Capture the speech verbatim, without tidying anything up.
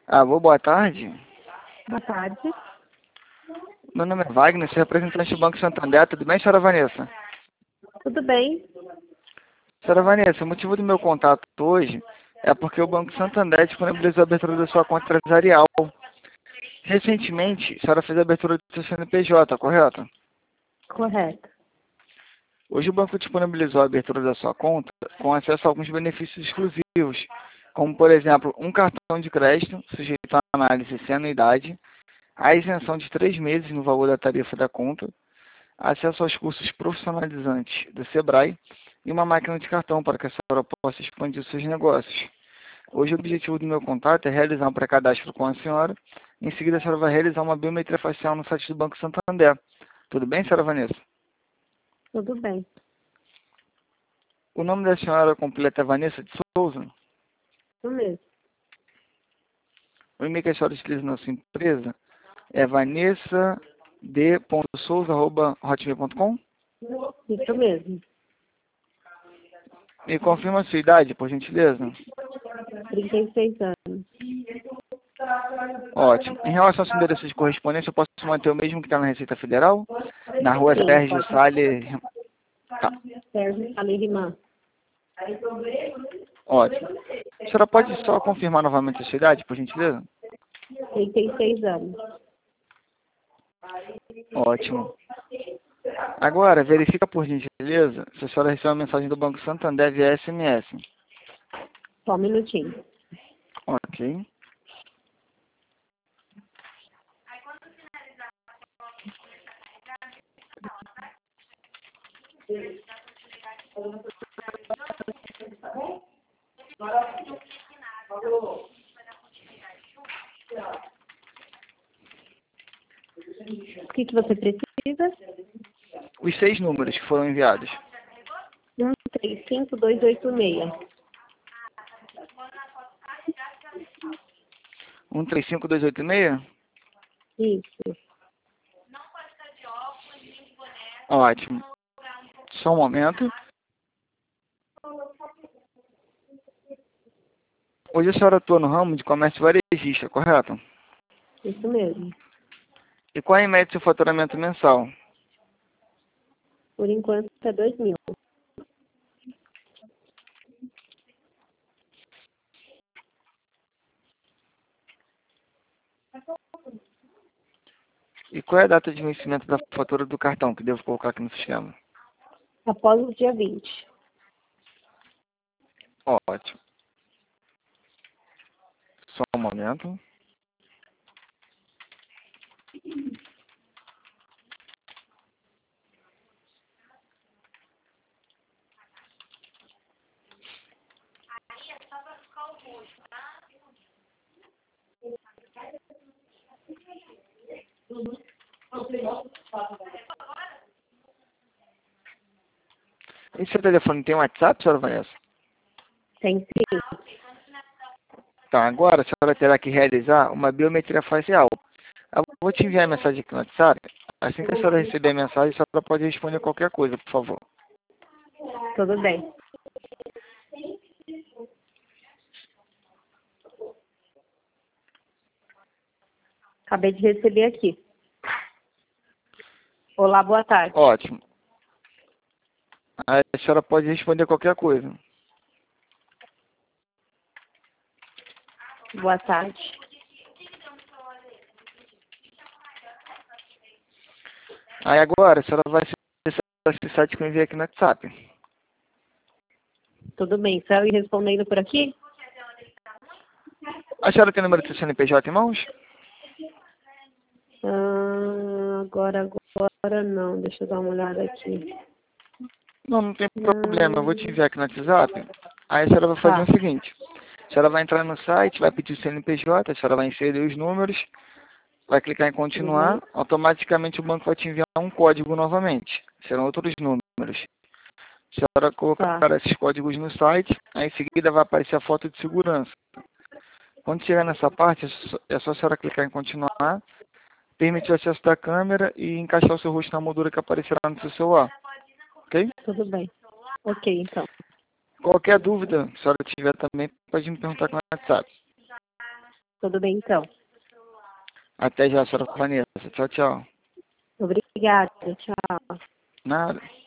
Alô, boa tarde. Boa tarde. Meu nome é Wagner, sou representante do Banco Santander. Tudo bem, senhora Vanessa? Tudo bem? Senhora Vanessa, o motivo do meu contato hoje é porque o Banco Santander disponibilizou a abertura da sua conta empresarial. Recentemente, a senhora fez a abertura do seu C N P J, correto? Correto. Hoje o banco disponibilizou a abertura da sua conta com acesso a alguns benefícios exclusivos, como, por exemplo, um cartão de crédito sujeito à análise sem anuidade, a isenção de três meses no valor da tarifa da conta, acesso aos cursos profissionalizantes do Sebrae e uma máquina de cartão para que a senhora possa expandir os seus negócios. Hoje o objetivo do meu contato é realizar um pré-cadastro com a senhora. Em seguida a senhora vai realizar uma biometria facial no site do Banco Santander. Tudo bem, senhora Vanessa? Tudo bem. O nome da senhora completa é Vanessa de Souza? Isso mesmo. O e-mail que a senhora utiliza na sua empresa é vanessa d ponto souza arroba hotmail ponto com? Isso mesmo. Me confirma a sua idade, por gentileza. trinta e seis anos. Ótimo. Em relação ao seu endereço de correspondência, eu posso manter o mesmo que está na Receita Federal? Na rua Sim, Sérgio pode. Salles. Tá. Sérgio Alerimã. Ótimo. A senhora pode só confirmar novamente a sua idade, por gentileza? trinta e seis anos. Ótimo. Agora, verifica por gentileza se a senhora recebeu uma mensagem do Banco Santander via S M S. Só um minutinho. Ok. O que, que você precisa? Os seis números que foram enviados. um três cinco dois oito seis. um três cinco dois oito seis? Isso. Ótimo. Só um momento. Hoje a senhora atua no ramo de comércio varejista, correto? Isso mesmo. E qual é em média seu faturamento mensal? Por enquanto é dois mil. E qual é a data de vencimento da fatura do cartão que devo colocar aqui no sistema? Após o dia vinte. Ótimo. Só um momento. E seu telefone tem WhatsApp, senhora Vanessa? Tem sim. Então, agora a senhora terá que realizar uma biometria facial. Eu vou te enviar a mensagem aqui no WhatsApp. Assim que a senhora receber a mensagem, a senhora pode responder qualquer coisa, por favor. Tudo bem. Acabei de receber aqui. Olá, boa tarde. Ótimo. Aí a senhora pode responder qualquer coisa. Boa tarde. Aí agora a senhora vai acessar esse site que eu enviei aqui no WhatsApp. Tudo bem. Só ir respondendo por aqui? A senhora tem o número do seu C N P J em mãos? Ah, agora, agora não. Deixa eu dar uma olhada aqui. Não, não tem problema. Eu vou te Hum, enviar aqui no WhatsApp. Aí a senhora vai fazer tá. o seguinte. A senhora vai entrar no site, vai pedir o C N P J, a senhora vai inserir os números, vai clicar em continuar, Uhum. automaticamente o banco vai te enviar um código novamente. Serão outros números. A senhora colocar Tá. esses códigos no site, aí em seguida vai aparecer a foto de segurança. Quando chegar nessa parte, é só é só a senhora clicar em continuar, permitir o acesso da câmera e encaixar o seu rosto na moldura que aparecerá no seu celular. Ok? Tudo bem. Ok, então. Qualquer dúvida, se a senhora tiver também, pode me perguntar com o WhatsApp. Tudo bem, então. Até já, senhora Vanessa. Tchau, tchau. Obrigada. Tchau. Nada.